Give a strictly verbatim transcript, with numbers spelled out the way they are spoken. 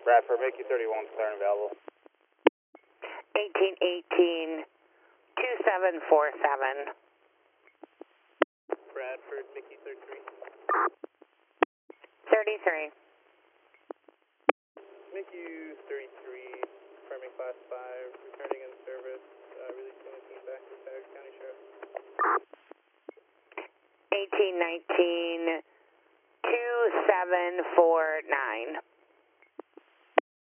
Bradford, Mickey thirty-one, siren available. eighteen eighteen, two seven four seven. Bradford, Mickey thirty-three. thirty-three. Mickey thirty-three, confirming class five, returning in service, uh, releasing the team back to Tioga County Sheriff. eighteen nineteen, two seven four nine.